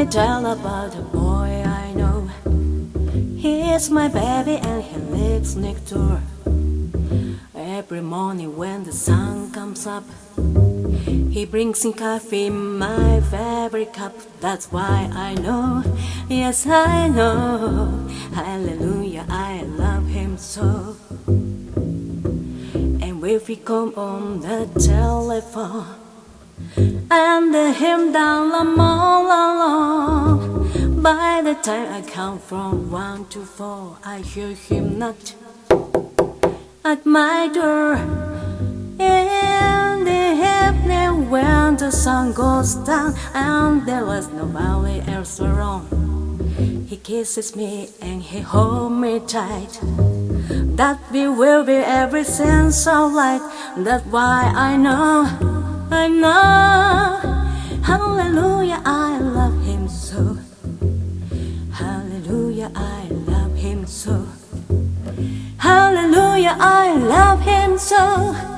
tell about a boy I know. He is my baby and he lives next door. Every morning when the sun comes up, he brings in coffee, my favorite cup. That's why I know, yes I know, hallelujah, I love him so. And if we come on the telephone and the hymn down la long, by the time I count from 1 to 4, I hear him knock at my door. In the evening when the sun goes down and there was nobody else around, he kisses me and he holds me tight. That we will be everything so light. That's why I know, hallelujah, I love him so. Hallelujah, I love him so. Hallelujah, I love him so.